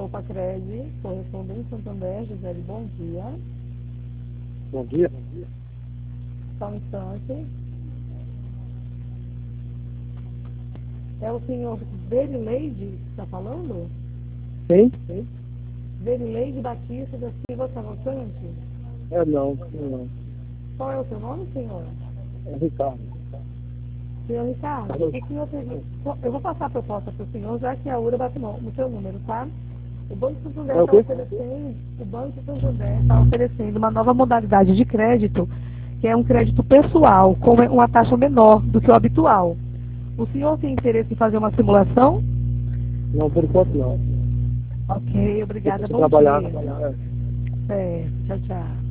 Cred, correspondente Santander, Gisele, bom dia. Bom dia. Só um instante. É o senhor Verileide que está falando? Quem? Verileide Batista da Silva Cavalcante? Não. Qual é o seu nome, senhor? É Ricardo. Senhor Ricardo, o senhor eu vou passar a proposta para o senhor, já que a URA bateu no seu número, tá? O Banco Santander É o está quê? oferecendo uma nova modalidade de crédito, que é um crédito pessoal, com uma taxa menor do que o habitual. O senhor tem interesse em fazer uma simulação? Não, por enquanto não. Ok, obrigada, Deixa eu bom trabalhar. dia. Tchau, tchau.